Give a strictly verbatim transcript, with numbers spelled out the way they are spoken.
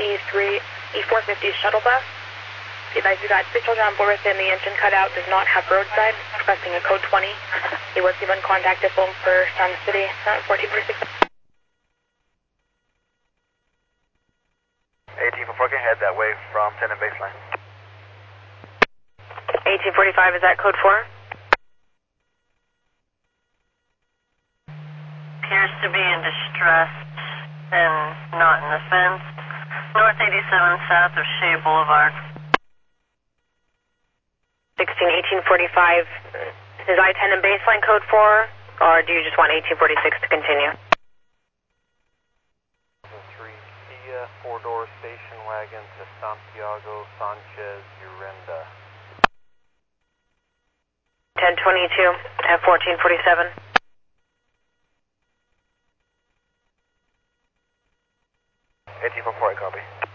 E three, E four fifty shuttle bus. Be advised, we got six children on board with him. The engine cutout does not have roadside, requesting a code twenty. He was given contact at phone for Sun City, uh, fourteen forty-six. eighteen forty-four, can head that way from ten and baseline. eighteen forty-five, is that code four? Appears to be in distress and not in the fence. North eighty-seven south of Shea Boulevard. sixteen, eighteen forty-five, is I ten and baseline code four, or do you just want eighteen forty-six to continue? three Kia four-door station wagon to Santiago Sanchez Urenda. ten twenty-two, at fourteen forty-seven. eighteen forty-four, copy.